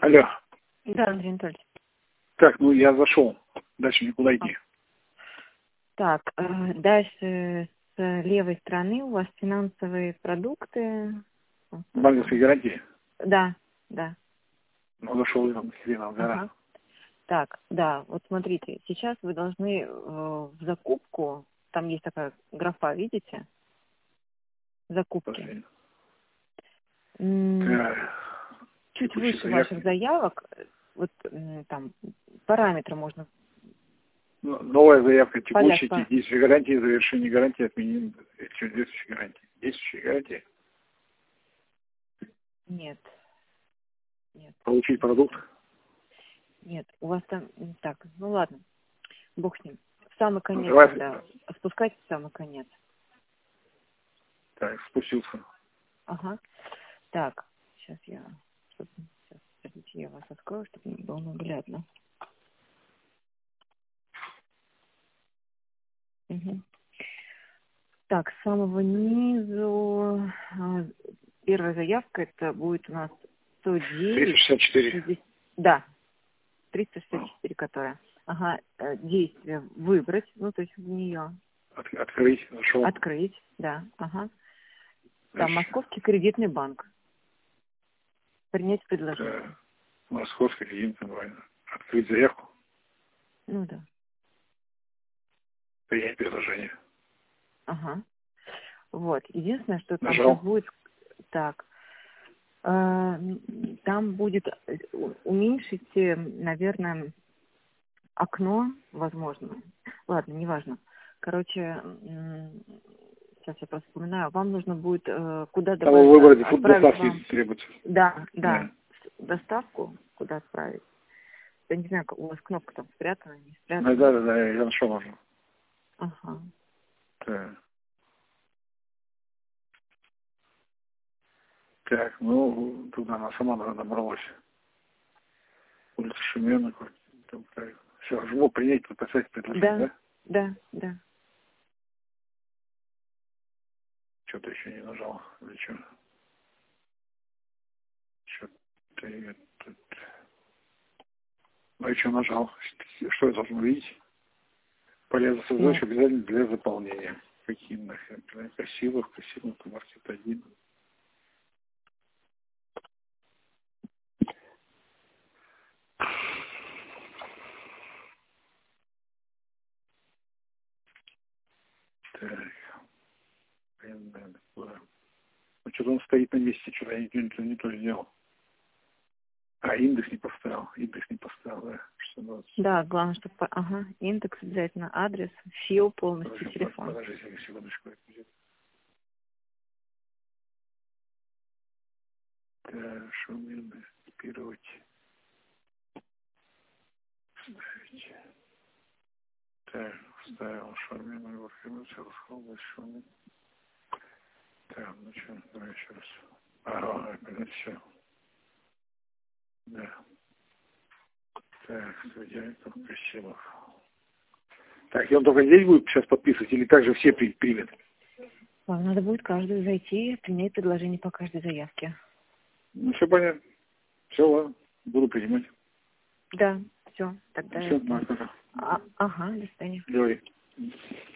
Алло. Да, Андрей Анатольевич. Так, ну я зашел. Дальше никуда идти. Так, дальше с левой стороны у вас финансовые продукты. Банковской гарантии. Да, да. Ну, зашел я там, хрена, гора. Ага. Так, да, вот смотрите, сейчас вы должны в закупку, там есть такая графа, видите? Закупки. Чуть выше ваших заявок, вот там параметры можно. Новая заявка, текущая, Поляшка. действие гарантии, завершение гарантии, отменим действующей гарантии. Действующей гарантии. Нет. Нет. Получить продукт. Нет, у вас там, так, ну ладно, бог с ним. В самый конец, Давай. тогда, спускайте в самый конец. Так, спустился. Ага. Так, сейчас я вас открою, чтобы не было наглядно. Угу. Так, с самого низу первая заявка, это будет у нас 109. 364. Да, 364, которая. Ага, действие выбрать, ну, то есть в нее. Открыть, зашел. Открыть, да, ага. Там Значит, Московский кредитный банк. Принять предложение. Московский кредитный банк. Открыть заявку. Ну да. Принять предложение. Ага. Вот. Единственное, что там Нажал. сейчас будет так. Там будет уменьшите, наверное, окно, возможно. Ладно, неважно. Короче, сейчас я просто вспоминаю. Вам нужно будет куда Там выбрать отправить вам. требуется. Да. Доставку куда отправить. Я не знаю, у вас кнопка там спрятана, не спрятана. Да, я нашел уже. Ага. Так, ну, тут она сама набралась. Улица Шемена. Все, жму принять, подписать предложение, да? Да. Что-то еще не нажал. Или что? Что-то я тут... Ну, еще нажал. Что я должен увидеть? Полезно создать обязательно для заполнения. Какие нахрен? Красивых, маркет 1. Так. Ну, что-то он стоит на месте, что-то я не то сделал. Индекс не поставил. Да. 620. Да, главное, чтобы... Ага, индекс обязательно, адрес, фил полностью, телефон. Подожди, секундочку. Так, Шумин, копировать. Ставить. Так, вставил Шумин, его Шумин. Так, ну что, давай еще раз. Опять все. Да. Так, Судьяйков, Красилов. Так, и он только здесь будет сейчас подписывать или также все примет? Вам надо будет каждую зайти, принять предложение по каждой заявке. Ну, все понятно. Все, ладно. Буду принимать. Да, все, тогда... Все, пока. Ага, до свидания. Говори.